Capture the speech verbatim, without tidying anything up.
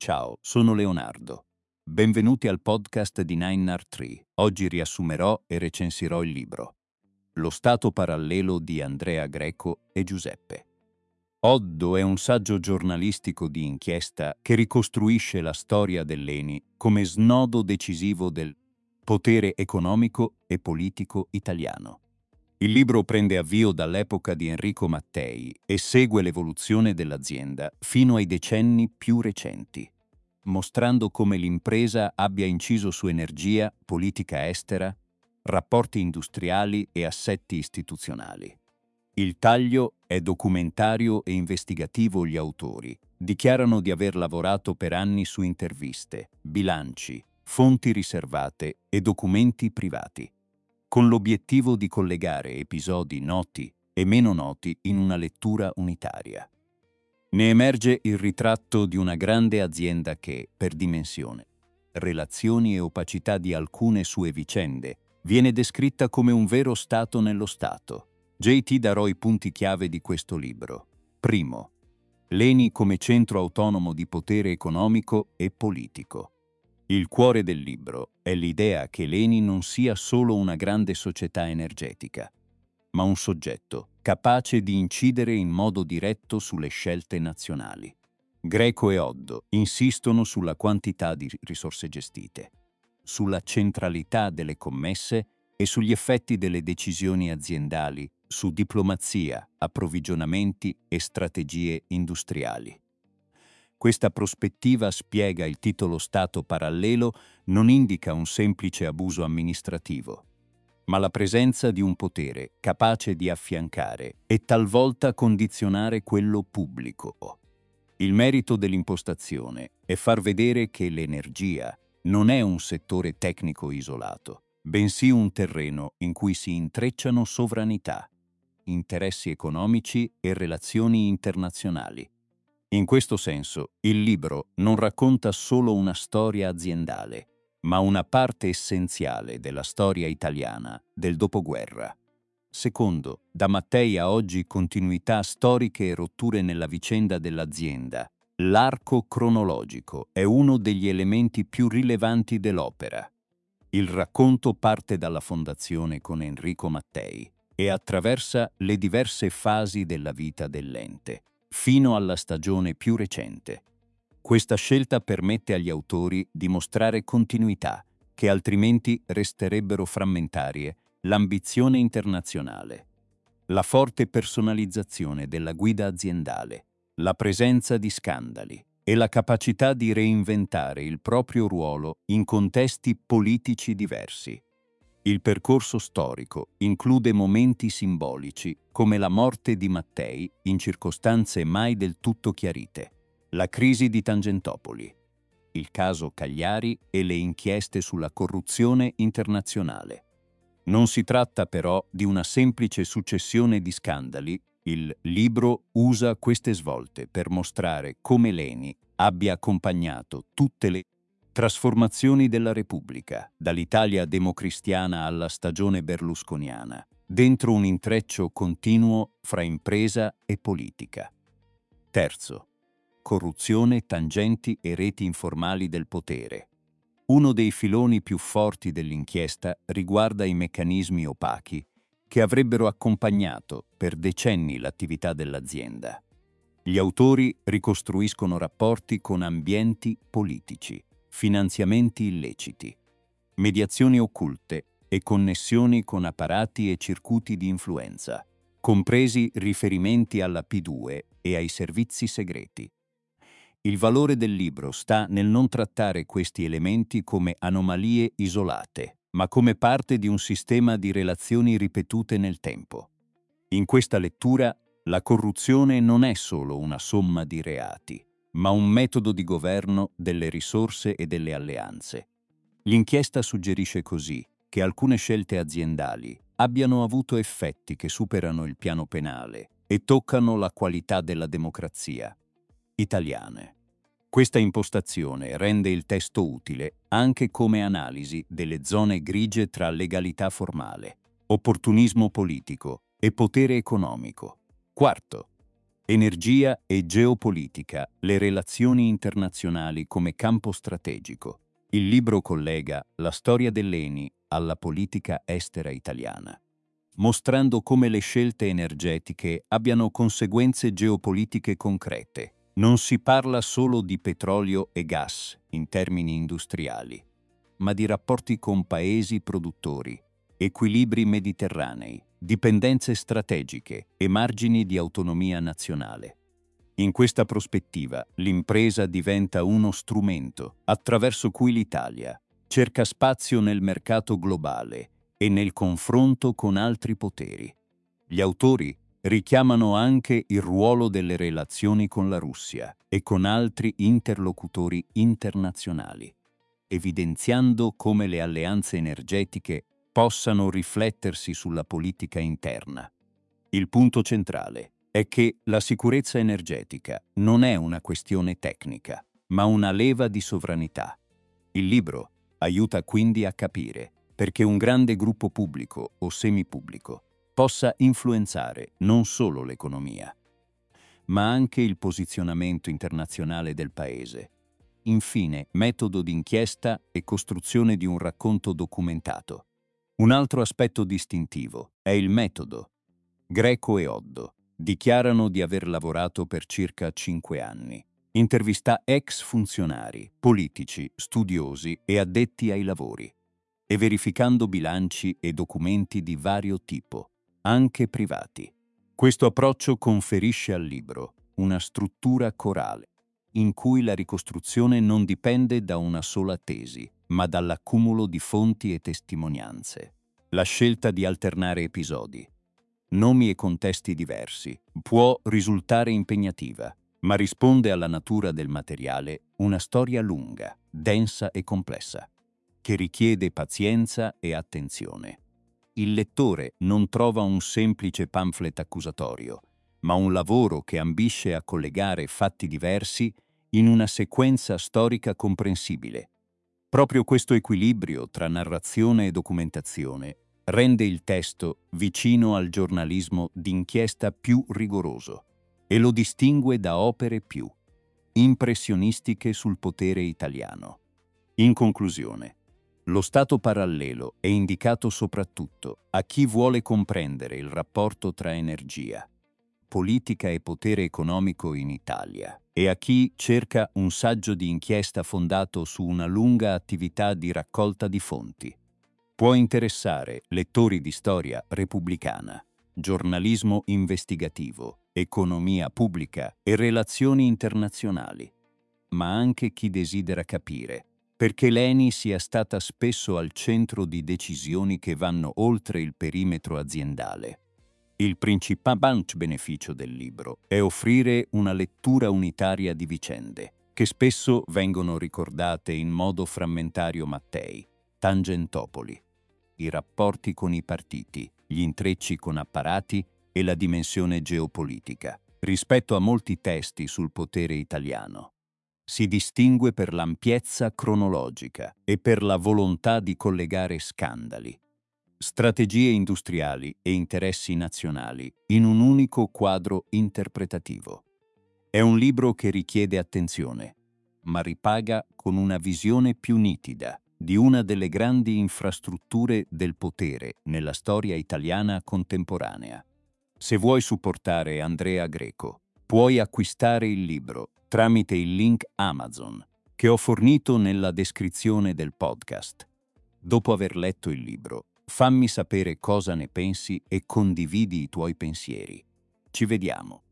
Ciao, sono Leonardo. Benvenuti al podcast di Nine Art Tree. Oggi riassumerò e recensirò il libro Lo Stato parallelo di Andrea Greco e Giuseppe. Oddo è un saggio giornalistico di inchiesta che ricostruisce la storia dell'E N I come snodo decisivo del potere economico e politico italiano. Il libro prende avvio dall'epoca di Enrico Mattei e segue l'evoluzione dell'azienda fino ai decenni più recenti, mostrando come l'impresa abbia inciso su energia, politica estera, rapporti industriali e assetti istituzionali. Il taglio è documentario e investigativo. Gli autori dichiarano di aver lavorato per anni su interviste, bilanci, fonti riservate e documenti privati, con l'obiettivo di collegare episodi noti e meno noti in una lettura unitaria. Ne emerge il ritratto di una grande azienda che, per dimensione, relazioni e opacità di alcune sue vicende, viene descritta come un vero Stato nello Stato. J T darò i punti chiave di questo libro. Primo, l'E N I come centro autonomo di potere economico e politico. Il cuore del libro è l'idea che l'E N I non sia solo una grande società energetica, ma un soggetto capace di incidere in modo diretto sulle scelte nazionali. Greco e Oddo insistono sulla quantità di risorse gestite, sulla centralità delle commesse e sugli effetti delle decisioni aziendali su diplomazia, approvvigionamenti e strategie industriali. Questa prospettiva spiega il titolo Stato parallelo non indica un semplice abuso amministrativo, ma la presenza di un potere capace di affiancare e talvolta condizionare quello pubblico. Il merito dell'impostazione è far vedere che l'energia non è un settore tecnico isolato, bensì un terreno in cui si intrecciano sovranità, interessi economici e relazioni internazionali. In questo senso, il libro non racconta solo una storia aziendale, ma una parte essenziale della storia italiana del dopoguerra. Secondo, da Mattei a oggi continuità storiche e rotture nella vicenda dell'azienda. L'arco cronologico è uno degli elementi più rilevanti dell'opera. Il racconto parte dalla fondazione con Enrico Mattei e attraversa le diverse fasi della vita dell'ente, fino alla stagione più recente. Questa scelta permette agli autori di mostrare continuità, che altrimenti resterebbero frammentarie, l'ambizione internazionale, la forte personalizzazione della guida aziendale, la presenza di scandali e la capacità di reinventare il proprio ruolo in contesti politici diversi. Il percorso storico include momenti simbolici come la morte di Mattei in circostanze mai del tutto chiarite, la crisi di Tangentopoli, il caso Cagliari e le inchieste sulla corruzione internazionale. Non si tratta però di una semplice successione di scandali. Il libro usa queste svolte per mostrare come l'E N I abbia accompagnato tutte le trasformazioni della Repubblica, dall'Italia democristiana alla stagione berlusconiana, dentro un intreccio continuo fra impresa e politica. Terzo, corruzione, tangenti e reti informali del potere. Uno dei filoni più forti dell'inchiesta riguarda i meccanismi opachi che avrebbero accompagnato per decenni l'attività dell'azienda. Gli autori ricostruiscono rapporti con ambienti politici, finanziamenti illeciti, mediazioni occulte e connessioni con apparati e circuiti di influenza, compresi riferimenti alla P due e ai servizi segreti. Il valore del libro sta nel non trattare questi elementi come anomalie isolate, ma come parte di un sistema di relazioni ripetute nel tempo. In questa lettura, la corruzione non è solo una somma di reati, ma un metodo di governo delle risorse e delle alleanze. L'inchiesta suggerisce così che alcune scelte aziendali abbiano avuto effetti che superano il piano penale e toccano la qualità della democrazia italiane. Questa impostazione rende il testo utile anche come analisi delle zone grigie tra legalità formale, opportunismo politico e potere economico. Quarto, Energia e geopolitica, le relazioni internazionali come campo strategico. Il libro collega la storia dell'E N I alla politica estera italiana, mostrando come le scelte energetiche abbiano conseguenze geopolitiche concrete. Non si parla solo di petrolio e gas in termini industriali, ma di rapporti con paesi produttori, equilibri mediterranei, dipendenze strategiche e margini di autonomia nazionale. In questa prospettiva, l'impresa diventa uno strumento attraverso cui l'Italia cerca spazio nel mercato globale e nel confronto con altri poteri. Gli autori richiamano anche il ruolo delle relazioni con la Russia e con altri interlocutori internazionali, evidenziando come le alleanze energetiche possano riflettersi sulla politica interna. Il punto centrale è che la sicurezza energetica non è una questione tecnica, ma una leva di sovranità. Il libro aiuta quindi a capire perché un grande gruppo pubblico o semipubblico possa influenzare non solo l'economia, ma anche il posizionamento internazionale del Paese. Infine, metodo d'inchiesta e costruzione di un racconto documentato. Un altro aspetto distintivo è il metodo. Greco e Oddo dichiarano di aver lavorato per circa cinque anni. Intervista ex funzionari, politici, studiosi e addetti ai lavori, e verificando bilanci e documenti di vario tipo, anche privati. Questo approccio conferisce al libro una struttura corale, in cui la ricostruzione non dipende da una sola tesi, ma dall'accumulo di fonti e testimonianze. La scelta di alternare episodi, nomi e contesti diversi, può risultare impegnativa, ma risponde alla natura del materiale una storia lunga, densa e complessa, che richiede pazienza e attenzione. Il lettore non trova un semplice pamphlet accusatorio, ma un lavoro che ambisce a collegare fatti diversi in una sequenza storica comprensibile. Proprio questo equilibrio tra narrazione e documentazione rende il testo vicino al giornalismo d'inchiesta più rigoroso e lo distingue da opere più impressionistiche sul potere italiano. In conclusione, lo Stato parallelo è indicato soprattutto a chi vuole comprendere il rapporto tra energia, politica e potere economico in Italia, e a chi cerca un saggio di inchiesta fondato su una lunga attività di raccolta di fonti. Può interessare lettori di storia repubblicana, giornalismo investigativo, economia pubblica e relazioni internazionali, ma anche chi desidera capire perché l'E N I sia stata spesso al centro di decisioni che vanno oltre il perimetro aziendale. Il principale beneficio del libro è offrire una lettura unitaria di vicende, che spesso vengono ricordate in modo frammentario: Mattei, Tangentopoli, i rapporti con i partiti, gli intrecci con apparati e la dimensione geopolitica. Rispetto a molti testi sul potere italiano, si distingue per l'ampiezza cronologica e per la volontà di collegare scandali, strategie industriali e interessi nazionali in un unico quadro interpretativo. È un libro che richiede attenzione, ma ripaga con una visione più nitida di una delle grandi infrastrutture del potere nella storia italiana contemporanea. Se vuoi supportare Andrea Greco, puoi acquistare il libro tramite il link Amazon che ho fornito nella descrizione del podcast. Dopo aver letto il libro, fammi sapere cosa ne pensi e condividi i tuoi pensieri. Ci vediamo.